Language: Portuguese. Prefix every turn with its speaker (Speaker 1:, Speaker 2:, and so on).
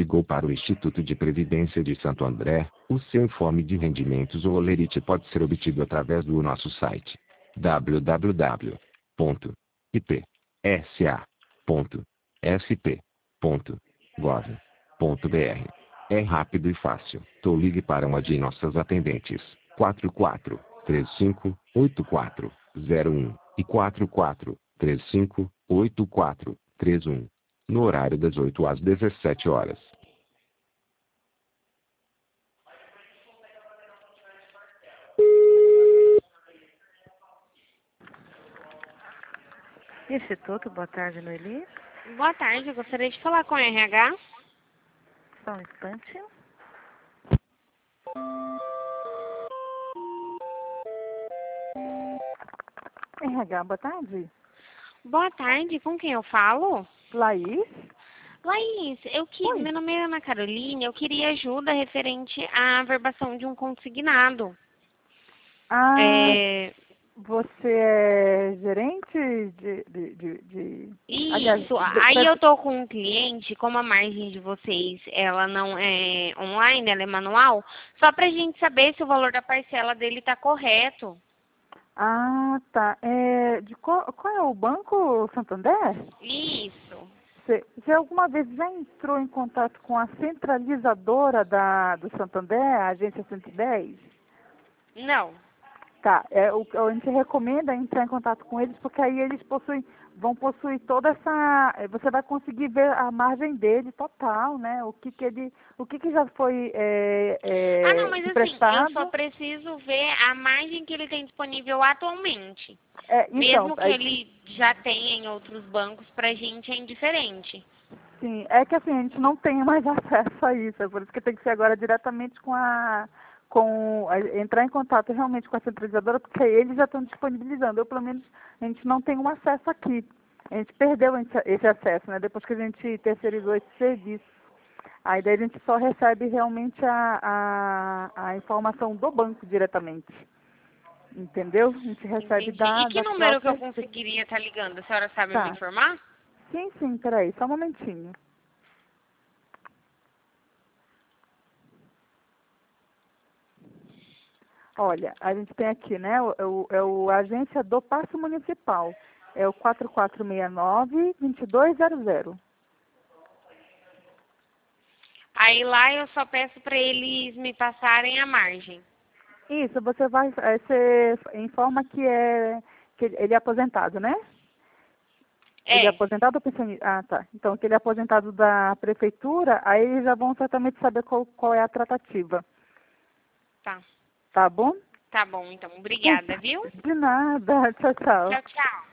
Speaker 1: ligou para o Instituto de Previdência de Santo André. O seu informe de rendimentos ou olerite pode ser obtido através do nosso site www.ipsa.sp.gov.br. É rápido e fácil. Ligue para uma de nossas atendentes, 44-35-8401 e 44-35-8431, no horário das 8 às 17 horas.
Speaker 2: Instituto, boa tarde, Noeli.
Speaker 3: Boa tarde, eu gostaria de falar com a RH.
Speaker 2: Só um instante. RH, boa tarde.
Speaker 3: Boa tarde, com quem eu falo?
Speaker 2: Laís?
Speaker 3: Laís,
Speaker 2: Oi.
Speaker 3: meu nome é Ana Carolina, eu queria ajuda referente à averbação de um consignado.
Speaker 2: Você é gerente de... Aliás,
Speaker 3: Isso, aí eu tô com um cliente, como a margem de vocês, ela não é online, ela é manual, só pra gente saber se o valor da parcela dele tá correto.
Speaker 2: Ah, tá. Qual é o banco, Santander?
Speaker 3: Isso.
Speaker 2: Você alguma vez já entrou em contato com a centralizadora do Santander, a agência 110?
Speaker 3: Não.
Speaker 2: Tá, a gente recomenda entrar em contato com eles, porque aí eles vão possuir toda essa... Você vai conseguir ver a margem dele total, né? O que já foi
Speaker 3: Não, mas assim,
Speaker 2: emprestado.
Speaker 3: eu só preciso ver a margem que ele tem disponível atualmente.
Speaker 2: Então,
Speaker 3: Mesmo que ele já tenha em outros bancos, pra gente é indiferente.
Speaker 2: sim, é que assim, a gente não tem mais acesso a isso, é por isso que tem que ser agora diretamente entrar em contato realmente com a centralizadora, porque eles já estão disponibilizando. Pelo menos, a gente não tem um acesso aqui. A gente perdeu esse acesso, né? Depois que a gente terceirizou esse serviço. Aí daí a gente só recebe realmente a informação do banco diretamente. Entendeu? A gente recebe
Speaker 3: Entendi. E que
Speaker 2: da
Speaker 3: número que eu
Speaker 2: própria...
Speaker 3: conseguiria estar ligando? A senhora sabe me
Speaker 2: Tá.
Speaker 3: informar?
Speaker 2: Sim, peraí, só um momentinho. Olha, a gente tem aqui, né, a agência do Paço Municipal. É o 4469-2200.
Speaker 3: Aí lá eu só peço para eles me passarem a margem.
Speaker 2: Isso, você informa que ele é aposentado, né? Ele é
Speaker 3: É,
Speaker 2: aposentado ou pensionista? Ah, tá. Então, que ele é aposentado da prefeitura, aí eles já vão certamente saber qual é a tratativa.
Speaker 3: tá.
Speaker 2: Tá bom?
Speaker 3: Tá bom, então. Obrigada, viu?
Speaker 2: De nada. Tchau, tchau.
Speaker 3: Tchau, tchau.